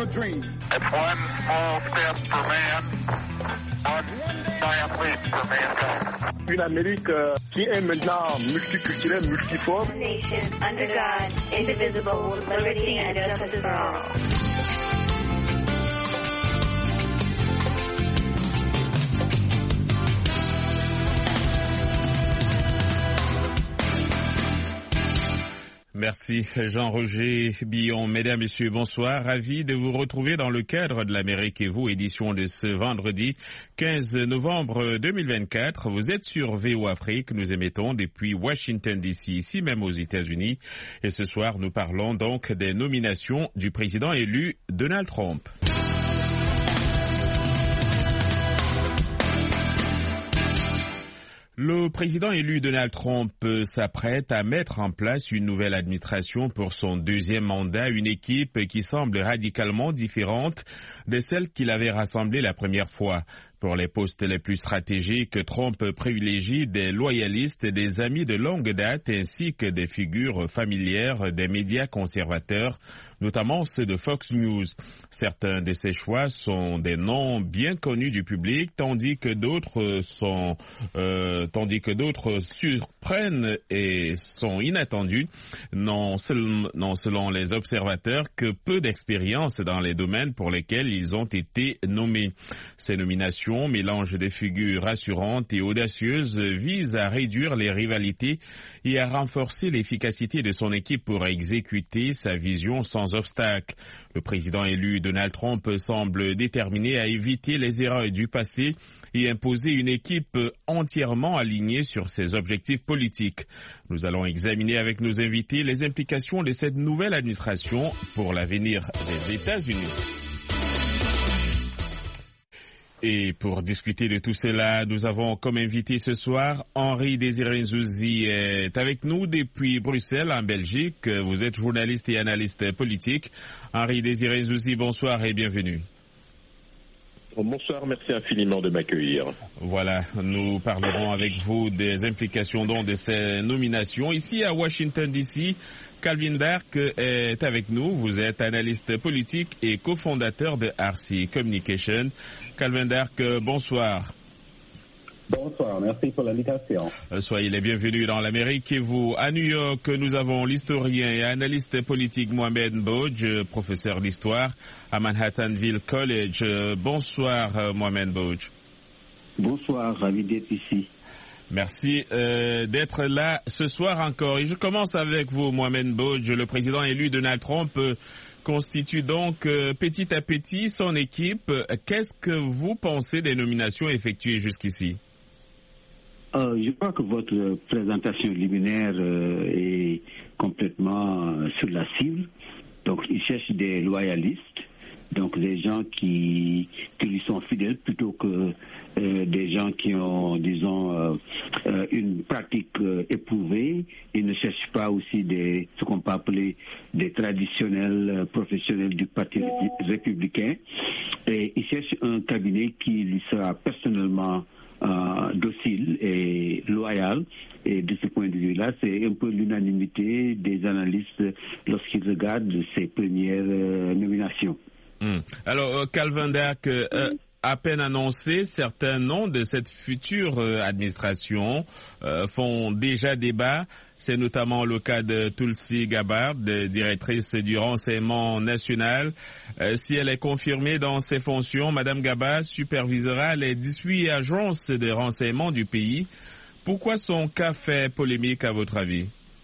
dream. It's one small step for man, one giant leap for mankind. Une Amérique qui est maintenant multiculturelle, multiforme. Nation under God, indivisible, with liberty and justice for all. Merci Jean-Roger Billon. Mesdames, Messieurs, bonsoir. Ravi de vous retrouver dans le cadre de l'Amérique et vous, édition de ce vendredi 15 novembre 2024. Vous êtes sur VO Afrique. Nous émettons depuis Washington DC, ici même aux États-Unis. Et ce soir, nous parlons donc des nominations du président élu Donald Trump. Le président élu Donald Trump s'apprête à mettre en place une nouvelle administration pour son deuxième mandat, une équipe qui semble radicalement différente de celle qu'il avait rassemblée la première fois. Pour les postes les plus stratégiques, Trump privilégie des loyalistes, des amis de longue date ainsi que des figures familières des médias conservateurs, notamment ceux de Fox News. Certains de ces choix sont des noms bien connus du public, tandis que d'autres surprennent et sont inattendus, non selon les observateurs que peu d'expérience dans les domaines pour lesquels ils ont été nommés. Ces nominations, mélange de figures rassurantes et audacieuses, vise à réduire les rivalités et à renforcer l'efficacité de son équipe pour exécuter sa vision sans obstacle. Le président élu Donald Trump semble déterminé à éviter les erreurs du passé et imposer une équipe entièrement alignée sur ses objectifs politiques. Nous allons examiner avec nos invités les implications de cette nouvelle administration pour l'avenir des États-Unis. Et pour discuter de tout cela, nous avons comme invité ce soir Henri Désiré Nzouzi est avec nous depuis Bruxelles en Belgique. Vous êtes journaliste et analyste politique. Henri Désiré Nzouzi, bonsoir et bienvenue. Bonsoir, merci infiniment de m'accueillir. Voilà, nous parlerons avec vous des implications donc de ces nominations. Ici à Washington DC, Calvin Dark est avec nous. Vous êtes analyste politique et cofondateur de RC Communication. Calvin Dark, bonsoir. Bonsoir, merci pour l'invitation. Soyez les bienvenus dans l'Amérique et vous. À New York, nous avons l'historien et analyste politique Mohamed Mbodj, professeur d'histoire à Manhattanville College. Bonsoir Mohamed Mbodj. Bonsoir, ravi d'être ici. Merci d'être là ce soir encore. Et je commence avec vous, Mohamed Mbodj. Le président élu Donald Trump constitue donc petit à petit son équipe. Qu'est-ce que vous pensez des nominations effectuées jusqu'ici? Je crois que votre présentation liminaire est complètement sur la cible. Donc, il cherche des loyalistes, donc des gens qui lui sont fidèles plutôt que des gens qui ont, disons, une pratique éprouvée. Il ne cherche pas aussi ce qu'on peut appeler des traditionnels professionnels du Parti républicain. Et il cherche un cabinet qui lui sera personnellement docile et loyal. Et de ce point de vue-là, c'est un peu l'unanimité des analystes lorsqu'ils regardent ces premières nominations. Alors, Calvin Dark, à peine annoncé, certains noms de cette future administration font déjà débat. C'est notamment le cas de Tulsi Gabbard, directrice du renseignement national. Si elle est confirmée dans ses fonctions, Madame Gabbard supervisera les 18 agences de renseignement du pays. Pourquoi son cas fait polémique à votre avis?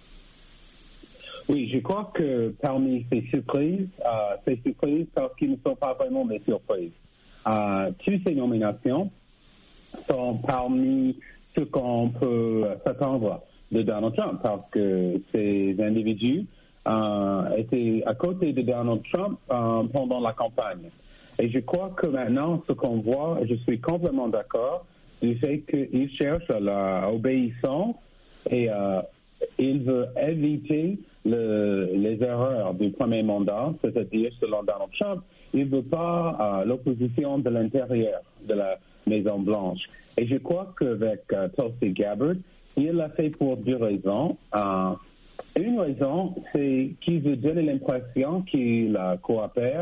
Oui, je crois que parmi ces surprises parce qu'ils ne sont pas vraiment des surprises. Toutes ces nominations sont parmi ce qu'on peut s'attendre de Donald Trump, parce que ces individus étaient à côté de Donald Trump pendant la campagne. Et je crois que maintenant, ce qu'on voit, je suis complètement d'accord, du fait qu'il cherche l'obéissance et il veut éviter les erreurs du premier mandat, c'est-à-dire selon Donald Trump, il ne veut pas l'opposition de l'intérieur de la Maison-Blanche. Et je crois qu'avec Tulsi Gabbard, il l'a fait pour deux raisons. Une raison, c'est qu'il veut donner l'impression qu'il coopère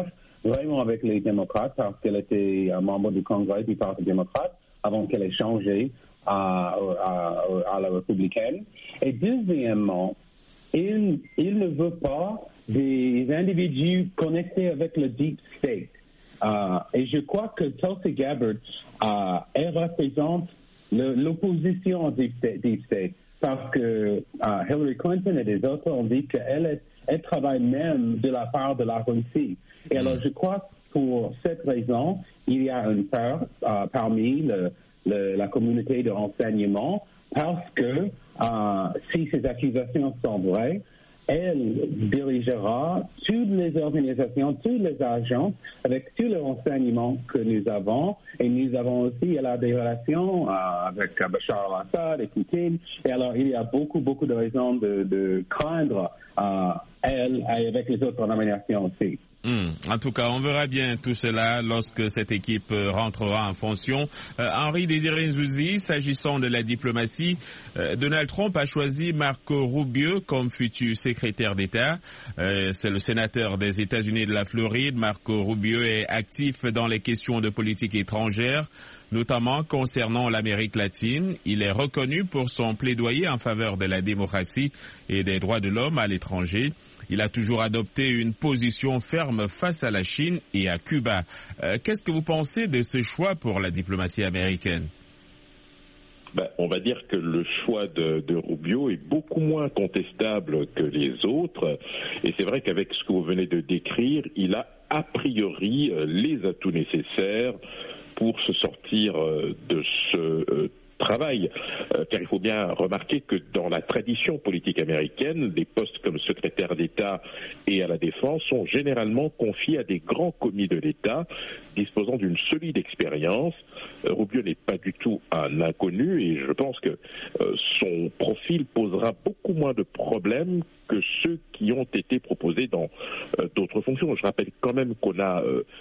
vraiment avec les démocrates parce qu'elle était un membre du Congrès du Parti démocrate avant qu'elle ait changé à la républicaine. Et deuxièmement, il ne veut pas des individus connectés avec le Deep State. Et je crois que Tulsi Gabbard, elle représente l'opposition au Deep State parce que Hillary Clinton et des autres ont dit qu'elle travaille même de la part de la Russie. Et alors je crois que pour cette raison, il y a une peur parmi la communauté de renseignement parce que si ces accusations sont vraies, elle dirigera toutes les organisations, tous les agents avec tous les renseignements que nous avons. Et nous avons aussi, elle a des relations avec Bachar al-Assad et Poutine. Et alors, il y a beaucoup de raisons de craindre elle et avec les autres nominations aussi. En tout cas, on verra bien tout cela lorsque cette équipe rentrera en fonction. Henri Désiré Nzouzi, s'agissant de la diplomatie, Donald Trump a choisi Marco Rubio comme futur secrétaire d'État. C'est le sénateur des États-Unis de la Floride. Marco Rubio est actif dans les questions de politique étrangère, notamment concernant l'Amérique latine. Il est reconnu pour son plaidoyer en faveur de la démocratie et des droits de l'homme à l'étranger. Il a toujours adopté une position ferme face à la Chine et à Cuba. Qu'est-ce que vous pensez de ce choix pour la diplomatie américaine? On va dire que le choix de Rubio est beaucoup moins contestable que les autres. Et c'est vrai qu'avec ce que vous venez de décrire, il a priori les atouts nécessaires pour se sortir de ce travail, car il faut bien remarquer que dans la tradition politique américaine, des postes comme secrétaire d'État et à la défense sont généralement confiés à des grands commis de l'État disposant d'une solide expérience. Rubio n'est pas du tout un inconnu et je pense que son profil posera beaucoup moins de problèmes que ceux qui ont été proposés dans d'autres fonctions. Je rappelle quand même qu'on a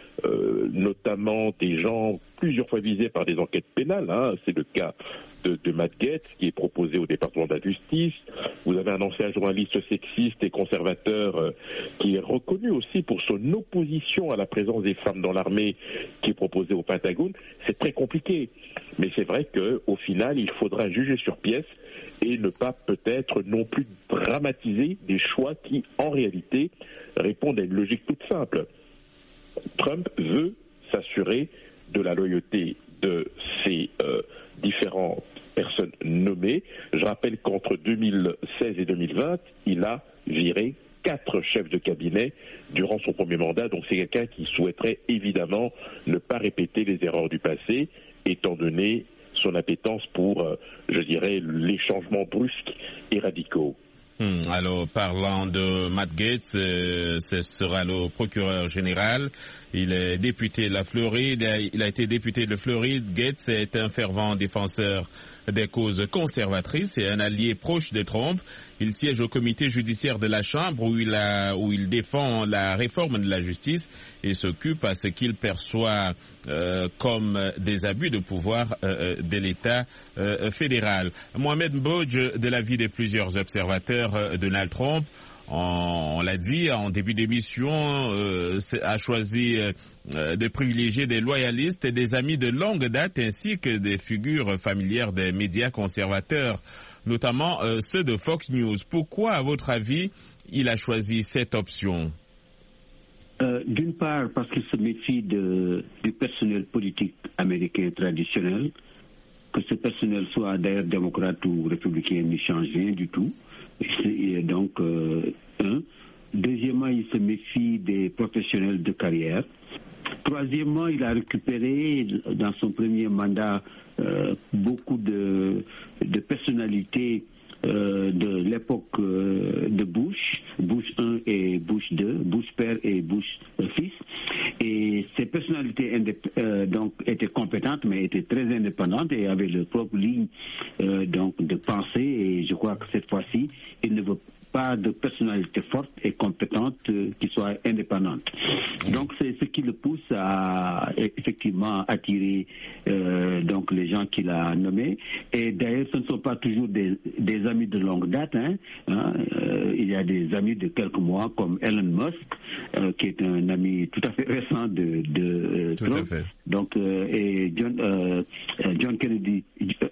notamment des gens plusieurs fois visés par des enquêtes pénales. C'est le cas de Matt Gaetz, qui est proposé au département de la justice. Vous avez un ancien journaliste sexiste et conservateur qui est reconnu aussi pour son opposition à la présence des femmes dans l'armée, qui est proposé au Pentagone. C'est très compliqué. Mais c'est vrai qu'au final, il faudra juger sur pièce et ne pas peut-être non plus dramatiser des choix qui, en réalité, répondent à une logique toute simple. Trump veut s'assurer de la loyauté de ces différentes personnes nommées. Je rappelle qu'entre 2016 et 2020, il a viré 4 chefs de cabinet durant son premier mandat. Donc c'est quelqu'un qui souhaiterait évidemment ne pas répéter les erreurs du passé, étant donné son appétence pour, je dirais, les changements brusques et radicaux. Alors, parlant de Matt Gaetz, ce sera le procureur général. Il est député de la Floride. Il a été député de Floride. Gaetz est un fervent défenseur des causes conservatrices et un allié proche de Trump. Il siège au comité judiciaire de la Chambre où il défend la réforme de la justice et s'occupe à ce qu'il perçoit comme des abus de pouvoir de l'État fédéral. Mohamed Mbodj, de l'avis de plusieurs observateurs, Donald Trump, on l'a dit en début d'émission, a choisi de privilégier des loyalistes et des amis de longue date ainsi que des figures familières des médias conservateurs, notamment ceux de Fox News. Pourquoi, à votre avis, il a choisi cette option? D'une part, parce qu'il se méfie du personnel politique américain traditionnel, que ce personnel soit d'ailleurs démocrate ou républicain n'y change rien du tout. Et donc, Deuxièmement, il se méfie des professionnels de carrière. Troisièmement, il a récupéré dans son premier mandat beaucoup de personnalités de l'époque de Bush 1 et Bush 2, Bush père et Bush fils. Et ces personnalités donc étaient compétentes, mais étaient très indépendantes et avaient leur propre ligne donc de pensée. Et je crois que cette fois-ci, il ne veut pas de personnalité forte et compétente qui soit indépendante. Donc c'est ce qui le pousse à effectivement attirer donc les gens qu'il a nommés. Et d'ailleurs, ce ne sont pas toujours des amis de longue date. Il y a des amis de quelques mois comme Elon Musk, qui est un ami tout à fait récent de Trump. Tout à fait. Donc et John Kennedy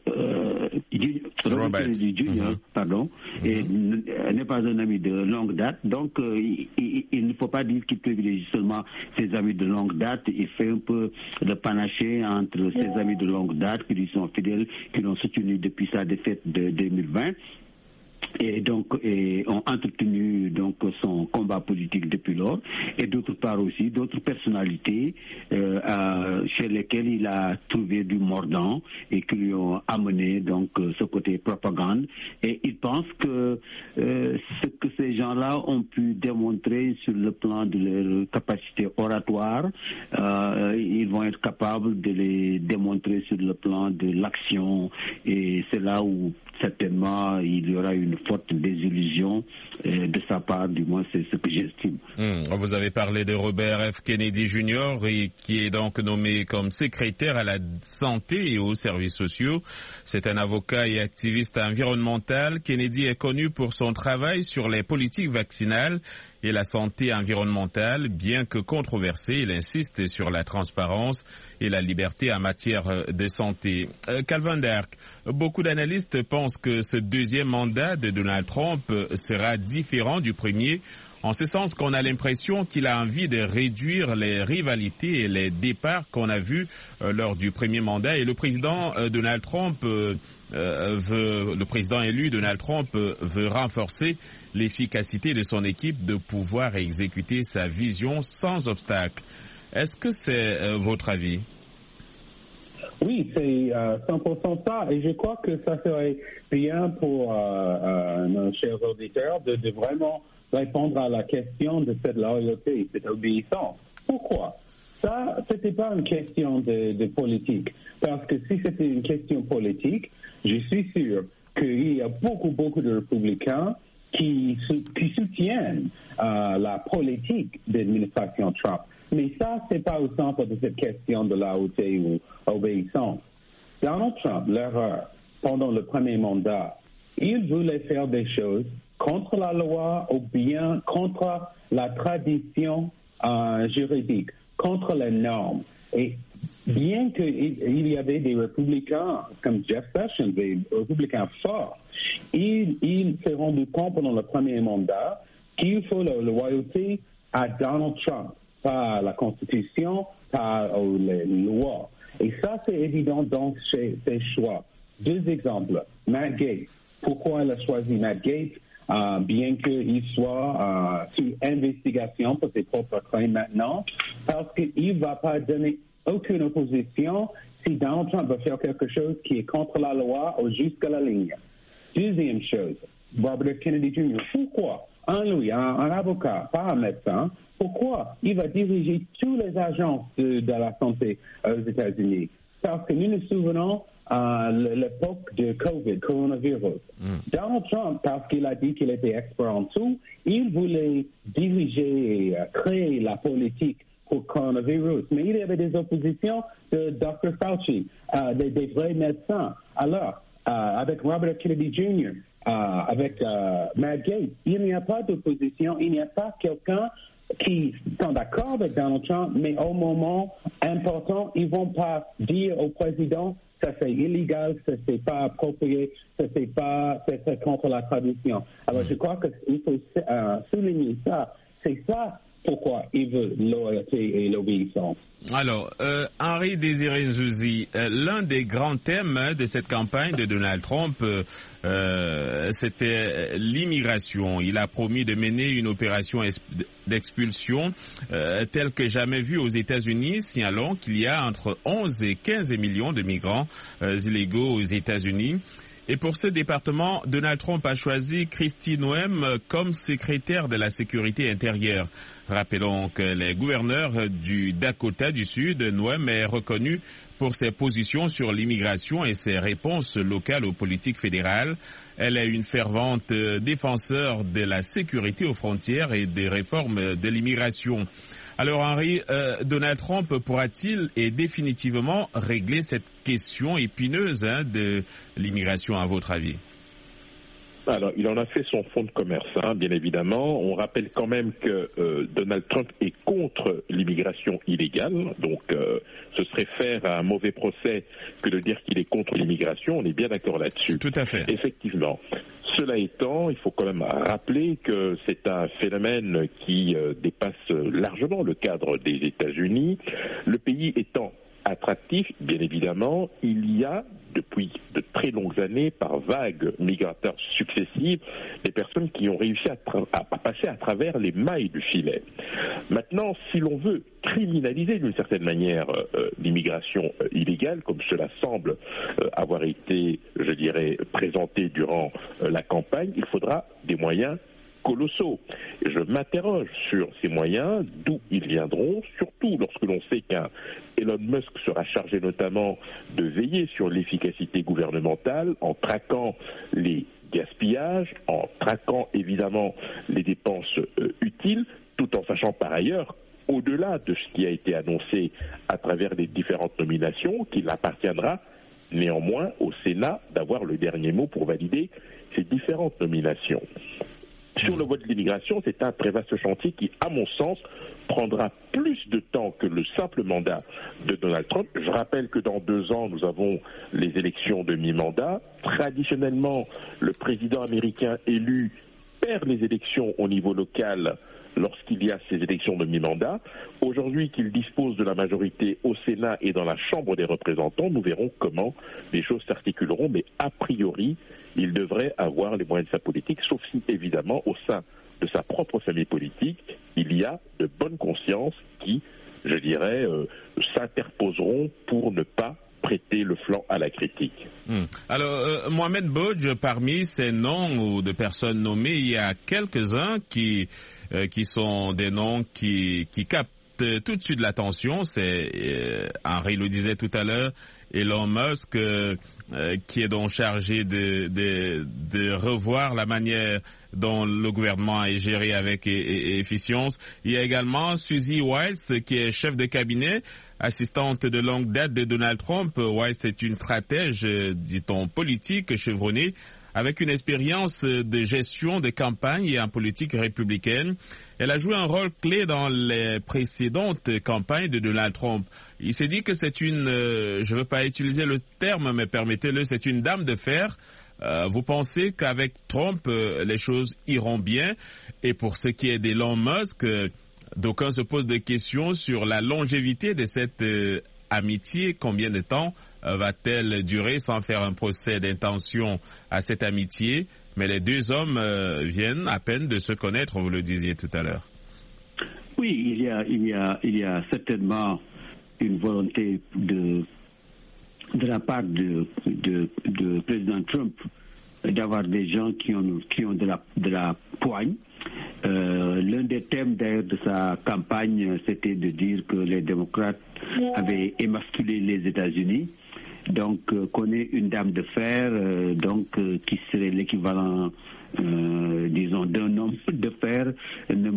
Jr. Pardon, et n'est pas un ami de longue date. Donc il ne faut pas dire qu'il privilégie seulement ses amis de longue date. Il fait un peu de panaché entre ses amis de longue date qui lui sont fidèles, qui l'ont soutenu depuis sa défaite de 2020. Et donc ont entretenu donc son combat politique depuis lors, et d'autre part aussi d'autres personnalités chez lesquelles il a trouvé du mordant et qui lui ont amené donc ce côté propagande. Et il pense que ce que ces gens-là ont pu démontrer sur le plan de leur capacité oratoire, ils vont être capables de les démontrer sur le plan de l'action, et c'est là où certainement il y aura une forte désillusion de sa part, du moins c'est ce que j'estime. Vous avez parlé de Robert F. Kennedy Jr., qui est donc nommé comme secrétaire à la santé et aux services sociaux. C'est un avocat et activiste environnemental. Kennedy est connu pour son travail sur les politiques vaccinales et la santé environnementale. Bien que controversé, il insiste sur la transparence et la liberté en matière de santé. Calvin Dark, beaucoup d'analystes pensent que ce deuxième mandat de Donald Trump sera différent du premier, en ce sens qu'on a l'impression qu'il a envie de réduire les rivalités et les départs qu'on a vus lors du premier mandat. Et le président Donald Trump le président élu Donald Trump veut renforcer l'efficacité de son équipe de pouvoir exécuter sa vision sans obstacle. Est-ce que c'est votre avis? Oui, c'est 100% ça, et je crois que ça serait bien pour nos chers auditeurs de vraiment répondre à la question de cette loyauté, cette obéissance. Pourquoi? Ça, c'était pas une question de politique, parce que si c'était une question politique, je suis sûr qu'il y a beaucoup de républicains qui soutiennent la politique de l'administration Trump. Mais ça, c'est pas au centre de cette question de loyauté ou obéissance. Donald Trump, l'erreur, pendant le premier mandat, il voulait faire des choses contre la loi ou bien contre la tradition juridique, contre les normes. Et bien qu'il y avait des républicains comme Jeff Sessions, des républicains forts, il s'est rendu compte pendant le premier mandat qu'il faut la loyauté à Donald Trump, pas à la Constitution, pas aux lois. Et ça, c'est évident dans ses choix. Deux exemples. Matt Gaetz. Pourquoi il a choisi Matt Gaetz? Bien qu'il soit sous investigation pour ses propres crimes maintenant, parce qu'il ne va pas donner aucune opposition si Donald Trump va faire quelque chose qui est contre la loi ou jusqu'à la ligne. Deuxième chose, Robert F. Kennedy Jr. Pourquoi? Un avocat, pas un médecin. Pourquoi? Il va diriger tous les agences de la santé aux États-Unis. Parce que nous nous souvenons l'époque de COVID, coronavirus. Donald Trump, parce qu'il a dit qu'il était expert en tout, il voulait diriger et créer la politique pour coronavirus. Mais il y avait des oppositions de Dr. Fauci, des vrais médecins. Alors, avec Robert Kennedy Jr., avec Matt Gaetz, il n'y a pas d'opposition, il n'y a pas quelqu'un qui sont d'accord avec Donald Trump, mais au moment important, ils ne vont pas dire au président ça c'est illégal, ça c'est pas approprié, ça c'est contre la tradition. Alors je crois qu'il faut souligner ça. C'est ça pourquoi il veut loyauté et l'obéissance. Alors, Henri Désiré Nzouzi, l'un des grands thèmes de cette campagne de Donald Trump, c'était l'immigration. Il a promis de mener une opération d'expulsion telle que jamais vue aux États-Unis, signalant qu'il y a entre 11 et 15 millions de migrants illégaux aux États-Unis. Et pour ce département, Donald Trump a choisi Kristi Noem comme secrétaire de la sécurité intérieure. Rappelons que les gouverneurs du Dakota du Sud, Noem est reconnu pour ses positions sur l'immigration et ses réponses locales aux politiques fédérales. Elle est une fervente défenseur de la sécurité aux frontières et des réformes de l'immigration. Alors Henri, Donald Trump pourra-t-il et définitivement régler cette question épineuse de l'immigration à votre avis? Alors, il en a fait son fonds de commerce, bien évidemment. On rappelle quand même que Donald Trump est contre l'immigration illégale. Donc, ce serait faire un mauvais procès que de dire qu'il est contre l'immigration. On est bien d'accord là-dessus. Tout à fait. Effectivement. Cela étant, il faut quand même rappeler que c'est un phénomène qui dépasse largement le cadre des États-Unis. Le pays étant attractif, bien évidemment, il y a depuis de très longues années, par vagues migratoires successives, des personnes qui ont réussi à passer à travers les mailles du filet. Maintenant, si l'on veut criminaliser d'une certaine manière l'immigration illégale, comme cela semble avoir été, je dirais, présenté durant la campagne, il faudra des moyens colossaux. Je m'interroge sur ces moyens, d'où ils viendront, surtout lorsque l'on sait qu'un Elon Musk sera chargé notamment de veiller sur l'efficacité gouvernementale en traquant les gaspillages, en traquant évidemment les dépenses utiles, tout en sachant par ailleurs, au-delà de ce qui a été annoncé à travers les différentes nominations, qu'il appartiendra néanmoins au Sénat d'avoir le dernier mot pour valider ces différentes nominations. Sur le vote de l'immigration, c'est un très vaste chantier qui, à mon sens, prendra plus de temps que le simple mandat de Donald Trump. Je rappelle que dans 2 ans, nous avons les élections de mi-mandat. Traditionnellement, le président américain élu perd les élections au niveau local lorsqu'il y a ces élections de mi-mandat. Aujourd'hui qu'il dispose de la majorité au Sénat et dans la Chambre des représentants, nous verrons comment les choses s'articuleront, mais a priori, il devrait avoir les moyens de sa politique, sauf si, évidemment, au sein de sa propre famille politique, il y a de bonnes consciences qui, je dirais, s'interposeront pour ne pas prêter le flanc à la critique. Alors, Mohamed Bodj, parmi ces noms ou de personnes nommées, il y a quelques-uns qui sont des noms qui captent tout de suite l'attention. C'est, Henri le disait tout à l'heure, Elon Musk, qui est donc chargé de revoir la manière dont le gouvernement est géré avec efficience. Il y a également Suzy Wiles, qui est chef de cabinet, assistante de longue date de Donald Trump. Wiles est une stratège, dit-on, politique chevronnée, avec une expérience de gestion de campagne et en politique républicaine. Elle a joué un rôle clé dans les précédentes campagnes de Donald Trump. Il s'est dit que c'est une, je ne veux pas utiliser le terme, mais permettez-le, c'est une dame de fer. Vous pensez qu'avec Trump, les choses iront bien? Et pour ce qui est d'Elon Musk, d'aucuns se posent des questions sur la longévité de cette amitié. Combien de temps va-t-elle durer sans faire un procès d'intention à cette amitié? Mais les 2 hommes viennent à peine de se connaître, vous le disiez tout à l'heure. Oui, il y a certainement une volonté de la part de président Trump d'avoir des gens qui ont de la poigne. L'un des thèmes d'ailleurs de sa campagne, c'était de dire que les démocrates avaient émasculé les États-Unis. Donc, qu'on ait une dame de fer, qui serait l'équivalent, disons, d'un homme de fer, ne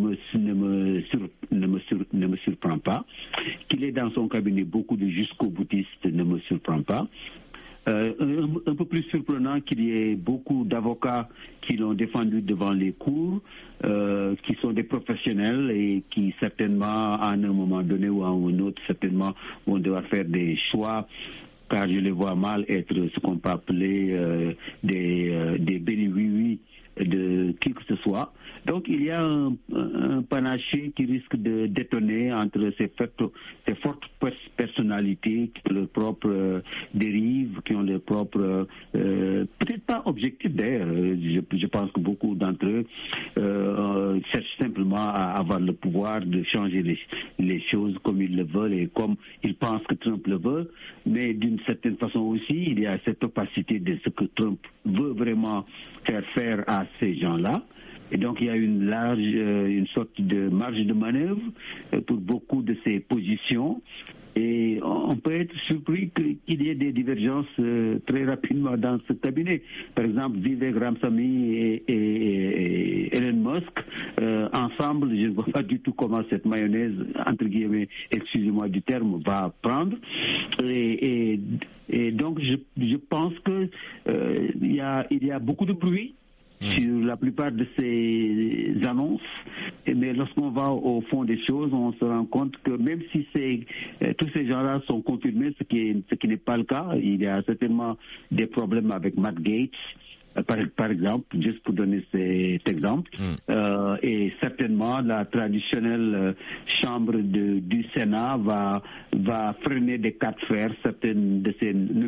me surprend pas. Qu'il ait dans son cabinet beaucoup de jusqu'au-boutistes ne me surprend pas. Un peu plus surprenant qu'il y ait beaucoup d'avocats qui l'ont défendu devant les cours, qui sont des professionnels et qui certainement, à un moment donné ou à un autre, certainement vont devoir faire des choix, car je les vois mal être ce qu'on peut appeler des béni-oui-oui de qui que ce soit. Donc il y a un panaché qui risque de détonner entre ces fortes personnalités qui ont leurs propres dérives, qui ont leurs propres, peut-être pas objectifs d'ailleurs. Je pense que beaucoup d'entre eux cherchent simplement à avoir le pouvoir de changer les choses comme ils le veulent et comme ils pensent que Trump le veut. Mais d'une certaine façon aussi, il y a cette opacité de ce que Trump veut vraiment faire à ces gens-là. Et donc il y a une sorte de marge de manœuvre pour beaucoup de ces positions. Et on peut être surpris qu'il y ait des divergences très rapidement dans ce cabinet. Par exemple, Vivek Ramaswamy et Elon Musk, ensemble, je ne vois pas du tout comment cette mayonnaise, entre guillemets, excusez-moi du terme, va prendre. Et donc, je pense que il y a beaucoup de bruit sur la plupart de ces annonces, mais lorsqu'on va au fond des choses, on se rend compte que même si tous ces gens-là sont confirmés, ce qui n'est pas le cas, il y a certainement des problèmes avec Matt Gaetz, par exemple, juste pour donner cet exemple, et certainement la traditionnelle chambre du Sénat va freiner des quatre fers certaines de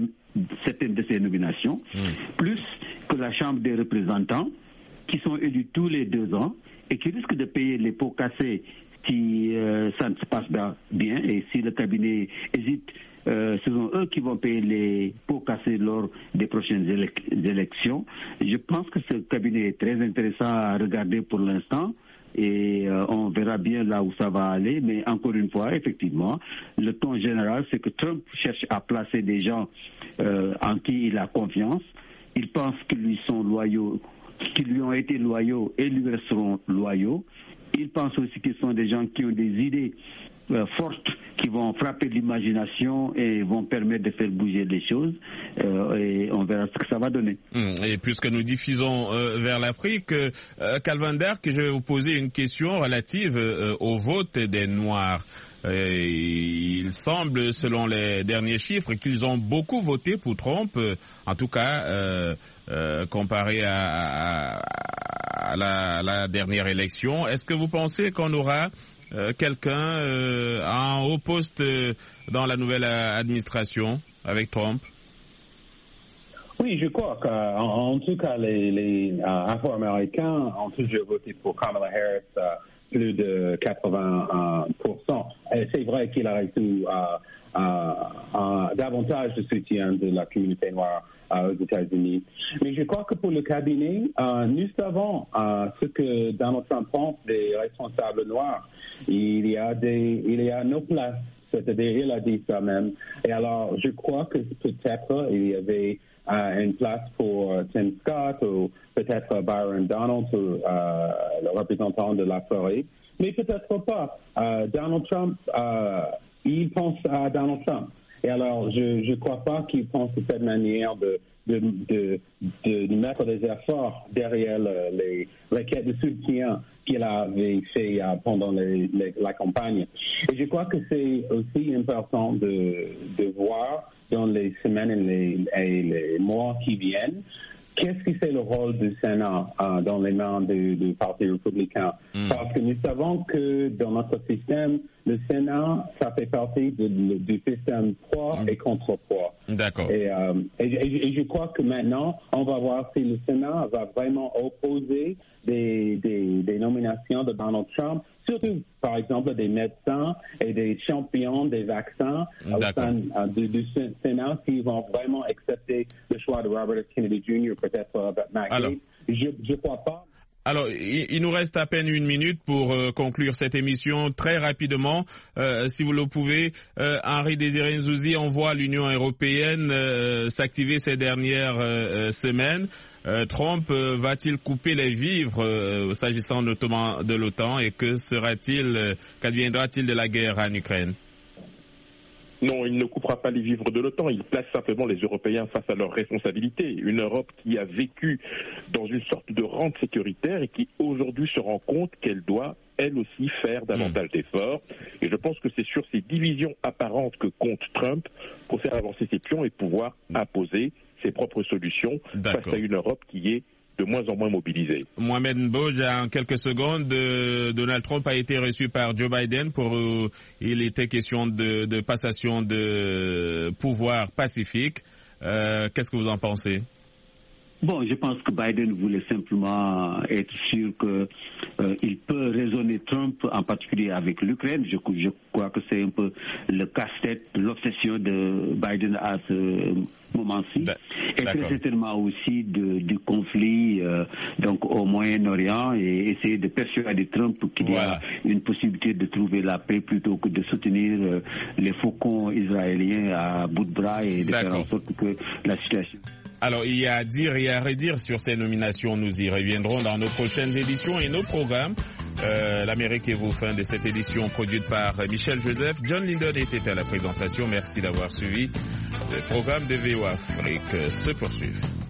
ces nominations, plus que la Chambre des représentants, qui sont élus tous les 2 ans et qui risquent de payer les pots cassés si ça ne se passe pas bien. Et si le cabinet hésite, ce sont eux qui vont payer les pots cassés lors des prochaines élections. Je pense que ce cabinet est très intéressant à regarder pour l'instant. Et on verra bien là où ça va aller. Mais encore une fois, effectivement, le ton général, c'est que Trump cherche à placer des gens en qui il a confiance. Il pense qu'ils lui sont loyaux, qu'ils lui ont été loyaux et lui resteront loyaux. Il pense aussi qu'ils sont des gens qui ont des idées fortes qui vont frapper l'imagination et vont permettre de faire bouger les choses, et on verra ce que ça va donner. Et puisque nous diffusons vers l'Afrique, Calvin Derk, je vais vous poser une question relative au vote des Noirs. Il semble, selon les derniers chiffres, qu'ils ont beaucoup voté pour Trump, en tout cas comparé à la dernière élection. Est-ce que vous pensez qu'on aura quelqu'un en haut poste dans la nouvelle administration avec Trump? Oui, je crois qu'en tout cas, les Afro-Américains ont toujours voté pour Kamala Harris, plus de 80%. Et c'est vrai qu'il a reçu davantage de soutien de la communauté noire aux États-Unis. Mais je crois que pour le cabinet, nous savons ce que Donald Trump pense des responsables noirs. Il y a nos places, c'est-à-dire il a dit ça même. Et alors, je crois que peut-être il y avait une place pour Tim Scott ou peut-être Byron Donald, le représentant de la Floride. Mais peut-être pas. Donald Trump, il pense à Donald Trump. Et alors, je ne crois pas qu'il pense de cette manière de mettre des efforts derrière les requêtes de soutien qu'il avait fait pendant la campagne. Et je crois que c'est aussi important de voir dans les semaines et les mois qui viennent qu'est-ce que c'est le rôle du Sénat dans les mains du Parti républicain. Parce que nous savons que dans notre système, le Sénat, ça fait partie du système pro et contre pro. D'accord. Et je crois que maintenant, on va voir si le Sénat va vraiment opposer des nominations de Donald Trump, surtout, par exemple, des médecins et des champions des vaccins au sein du Sénat, qui vont vraiment accepter le choix de Robert F. Kennedy Jr., peut-être Matt Gaetz. Je ne crois pas. Alors, il nous reste à peine 1 minute pour conclure cette émission. Très rapidement, si vous le pouvez, Henri Désiré Nzouzi, on voit l'Union européenne s'activer ces dernières semaines. Trump va-t-il couper les vivres s'agissant notamment de l'OTAN, et qu'adviendra-t-il de la guerre en Ukraine? Non, il ne coupera pas les vivres de l'OTAN, il place simplement les Européens face à leurs responsabilités. Une Europe qui a vécu dans une sorte de rente sécuritaire et qui aujourd'hui se rend compte qu'elle doit, elle aussi, faire davantage d'efforts. Et je pense que c'est sur ces divisions apparentes que compte Trump pour faire avancer ses pions et pouvoir imposer ses propres solutions face à une Europe qui est de moins en moins mobilisés. Mohamed Mbodj, en quelques secondes, Donald Trump a été reçu par Joe Biden il était question de passation de pouvoir pacifique. Qu'est-ce que vous en pensez? Bon, je pense que Biden voulait simplement être sûr qu'il peut raisonner Trump, en particulier avec l'Ukraine. Je crois que c'est un peu le casse-tête, l'obsession de Biden à ce moment-ci. Et très certainement aussi du conflit donc au Moyen-Orient, et essayer de persuader Trump qu'il y a une possibilité de trouver la paix plutôt que de soutenir les faucons israéliens à bout de bras et de faire en sorte que la situation... Alors, il y a à dire et à redire sur ces nominations. Nous y reviendrons dans nos prochaines éditions et nos programmes. L'Amérique et vous, fin de cette édition produite par Michel Joseph. John Lindon était à la présentation. Merci d'avoir suivi. Le programme de VOA Afrique se poursuit.